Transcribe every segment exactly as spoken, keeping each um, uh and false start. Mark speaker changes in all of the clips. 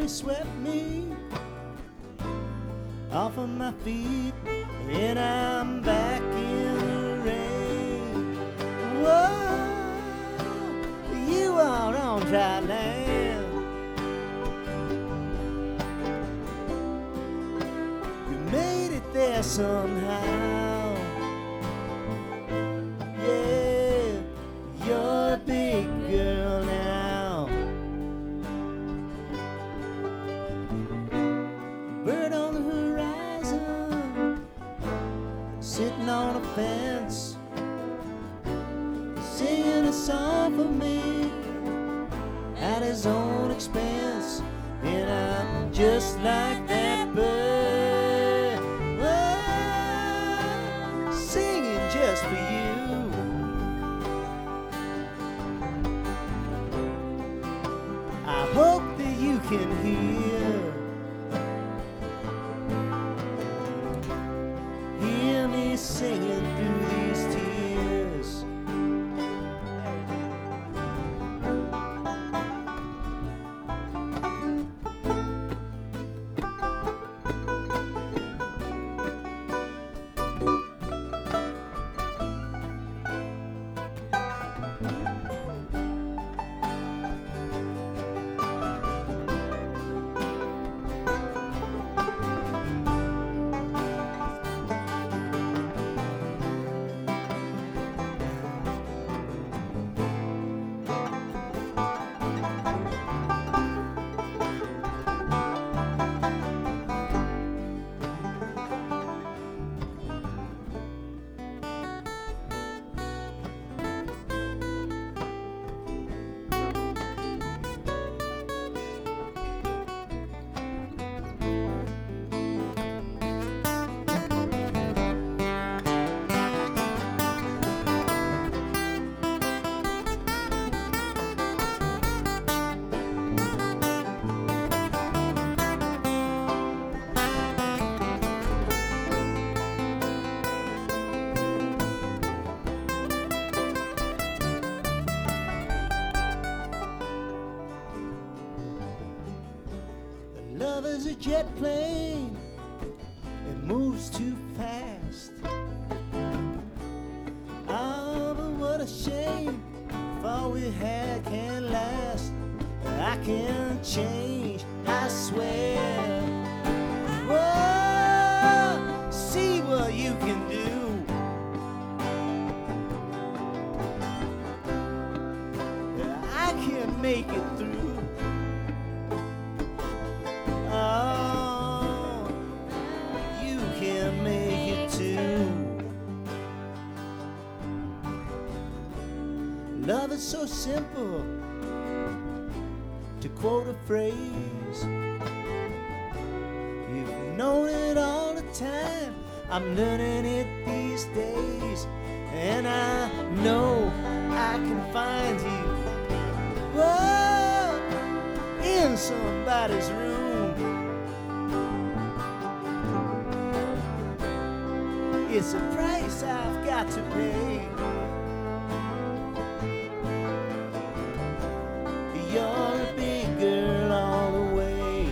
Speaker 1: swept me off of my feet, and I'm back in the rain. Whoa, you are on dry land. You made it there somehow. Yeah, you're a big girl now. Bird on the horizon, sitting on a fence, singing a song for me at his own expense. And I'm just like that bird, oh, singing just for you. I hope that you can hear Hear me singing through these tears. Love is a jet plane, it moves too fast. Oh, but what a shame, if all we had can last. I can change, I swear. Whoa, see what you can do. I can make it through. Oh, you can make it too. Love is so simple, to quote a phrase. You've known it all the time, I'm learning it these days. And I know I can find you, whoa, in somebody's room. It's a price I've got to pay. You're a big girl all the way.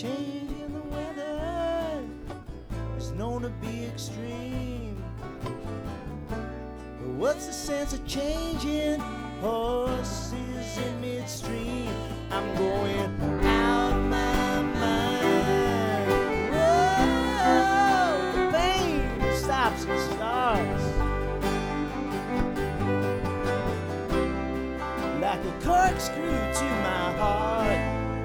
Speaker 1: change in the weather is known to be extreme. But what's the sense of changing horses in midstream? I'm going out of my mind. Whoa, the pain stops and starts like a corkscrew to my heart.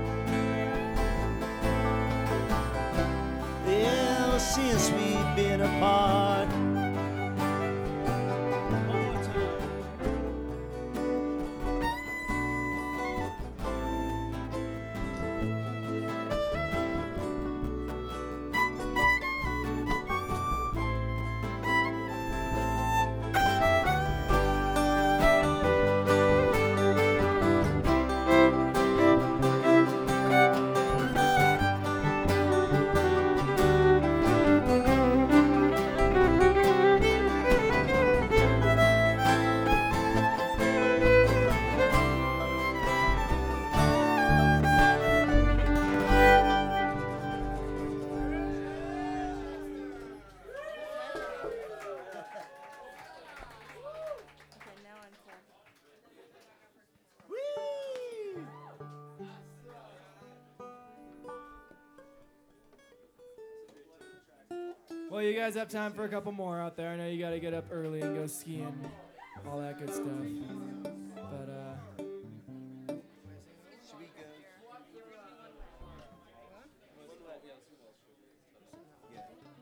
Speaker 1: Ever since we've been apart.
Speaker 2: Well, you guys have time for a couple more out there. I know you got to get up early and go skiing, all that good stuff. But, uh...
Speaker 1: Should we go? Yeah.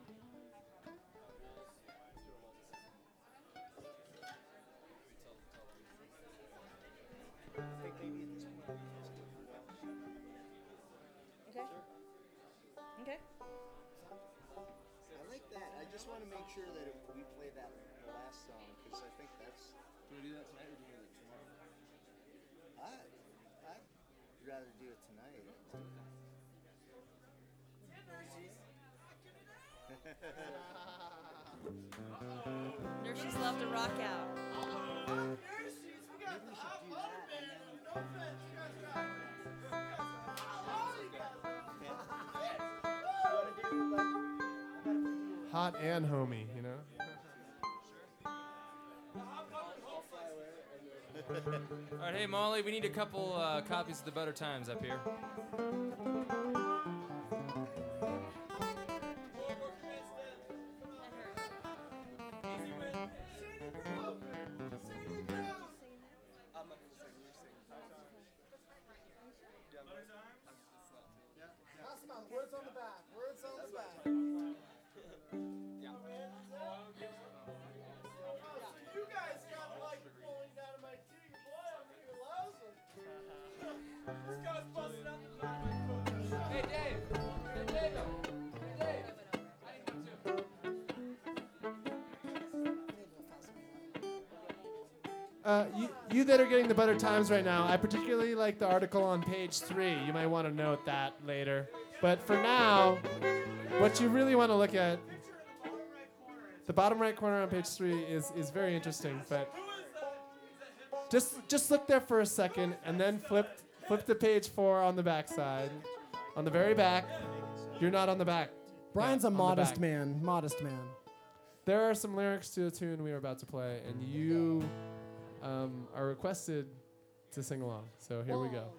Speaker 1: I think maybe at this point we just do a Welsh.
Speaker 3: Okay. Okay.
Speaker 1: I like that. I just want to make sure that if we play that last song, because I think that's.
Speaker 4: Do we do that tonight or do we do it tomorrow?
Speaker 1: I, I'd rather do it tonight.
Speaker 3: Nurses love to rock out.
Speaker 1: Maybe we should do that. And then,
Speaker 5: Hot and homey, you know?
Speaker 6: All right, hey Molly, we need a couple uh, copies of the Better Times up here.
Speaker 5: Words on the back. Words on the back.
Speaker 7: You guys got like pulling down my tee, boy, I'm here lousy. This guy's busting out the back.
Speaker 6: Hey Dave! Hey Dave! Hey Dave! I need one too.
Speaker 5: Uh, you, you that are getting the Better Times right now, I particularly like the article on page three. You might want to note that later. But for now, what you really want to look at, the bottom right corner on page three is, is very interesting. But just just look there for a second, and then flip flip to page four on the back side. On the very back, you're not on the back.
Speaker 8: Brian's
Speaker 5: Yeah,
Speaker 8: a
Speaker 5: on the
Speaker 8: modest
Speaker 5: back.
Speaker 8: man. Modest man.
Speaker 5: There are some lyrics to a tune we are about to play, and you um, are requested to sing along. So here we go.